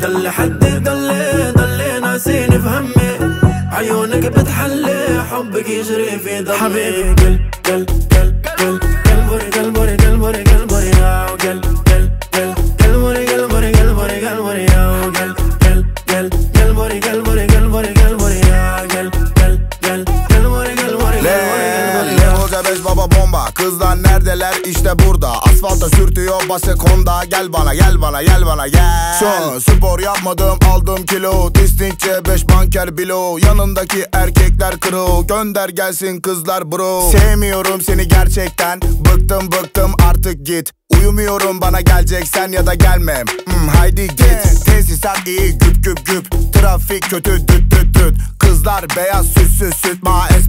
دل حدي دل ناسيني في همي، عيونك بتحلي حبك يجري في دمي. حبيبي قل قلبوري قلبوري قلبوري قلبوري يا قل قلبوري قلبوري قلبوري قلبوري يا قل قلبوري قلبوري قلبوري قلبوري يا قل قلبوري قلبوري Leo Gebeş baba bomba, kızlar neredeler işte burada. Asfalta sürtüyor basık Honda. Gel bana gel bana gel bana gel. Şu spor yapmadım aldım kilo. Distingçe 5 banker bilo. Yanındaki erkekler kro. Gönder gelsin kızlar bro. Sevmiyorum seni gerçekten. Bıktım artık git. Uyumuyorum bana geleceksen ya da gelmem. Haydi git. Tesisat iyi güp güp. Trafik kötü düt düt düt. Kızlar beyaz süt maes.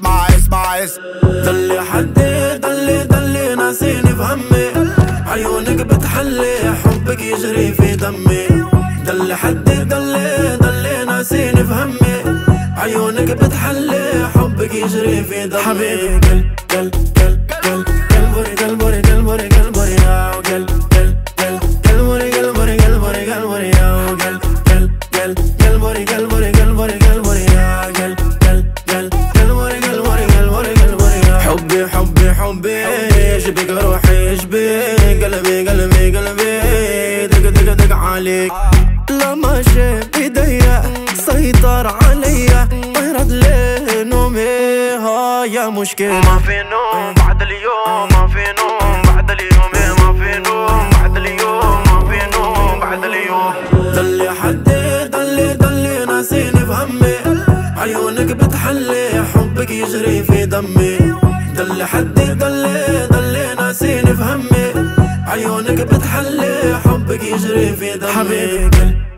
دل حدي دل ناسيني في همي، عيونك بتحلي حبك يجري في دمي. دل حدي دل ناسيني في همي، عيونك بتحلي حبك يجري في دمي. حبيبي قل قلبوري قلبوري قلبوري قلبوري يا قل قلبوري قلبوري قلبوري قلبوري يا قل قلبوري قلبوري قلبوري قلبوري يا قل قلبوري قلبوري قلبوري قلبوري يا حبي يشبك روحي يشبك قلبي دق عليك. لما شاف ايديا سيطر عليا، طيرت ليه نومي هاي مشكلة. ما في نوم بعد اليوم، ما في نوم بعد اليوم، ما في نوم بعد اليوم، ما في نوم بعد اليوم. دل حدي دل ناسيني في همي، عيونك بتحلي حبك يجري في دمي. دل حدي دل ناسيني في همي، عيونك بتحلي حبك يجري في دمي. حبيبي